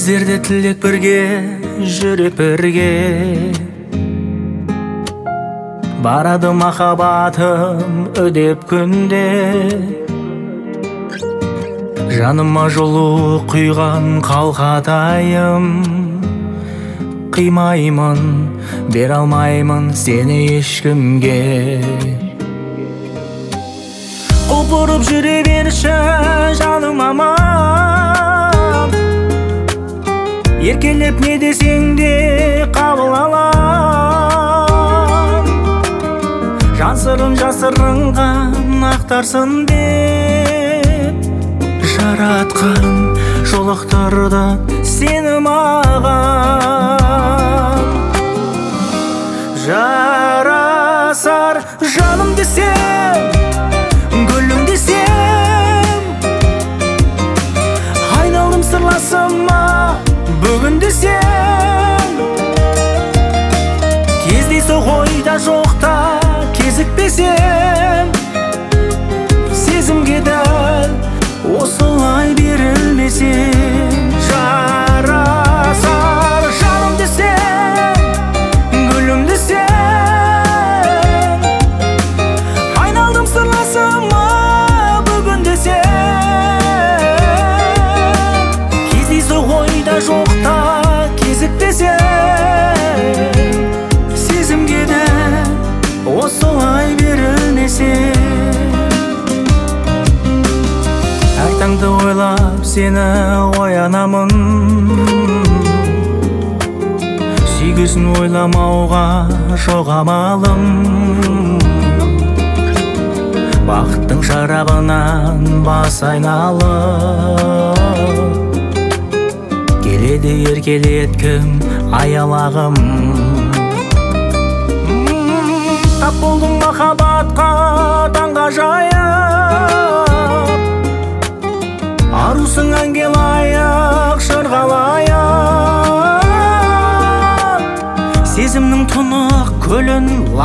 кездерде тілек бірге жүріп бірге барады махаббатым өдеп күнде жаныма жылу құйған қалқатайым қимаймын бере алмаймын сені ешкімге құлпырып жүре берші жаным аман еркелеп не десең де қабыл алам жан сырын жасырынған ақтарсын деп жаратқан жолықтырды сені маған жарасар жаным десем гүлім десем айналдым сырласыма бүгін десем кездейсоқ ойда жоқта кезікпесем сезімге дәл осылай берілмесем жарасар жаным десем гүлім десем айналдым сырласыма бүгін десем кездейсоқ ойда жоқта кезікпесем сезімге дәл осылай берілмесем әр таңды ойлап сені оянамын сүйгесін ойламауға жоқ амалым бақыттың шарабынан бас айналып келеді еркелеткім аялағым тап болдым махаббатқа таңғажайып арусың әнге лайық шырғалайық сезімнің тұнық көлін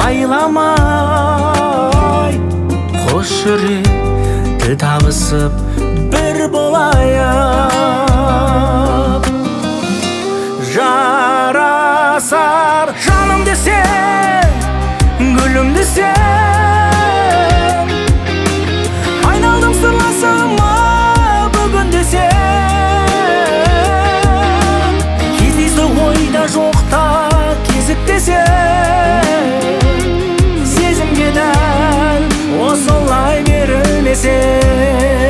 лайламай қос жүрек тіл табысып бір болайық жарасар жаным десем гүлім десем айналдым сырласыма бүгін десем кездейсоқ ойда жоқта кезіктесем сезімге дәл осылай берілмесем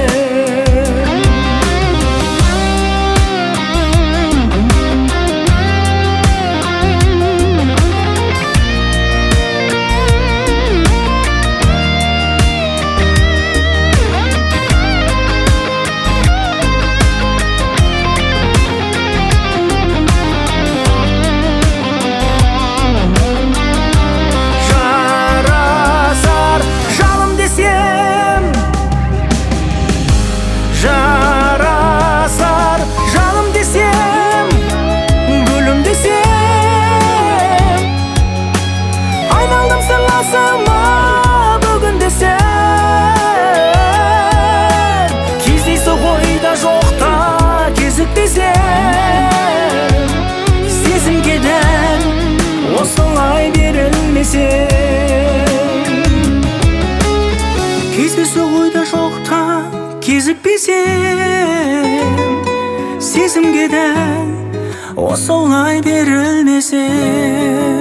жарасар жаным десем гүлім десем айналдым сырласыма бүгін десем кездейсоқ ойда жоқта кезікпесем сезімге дәл осылай берілмесем кездейсоқ ойда жоқта кезікпесем сезімге дәл осылай берілмесем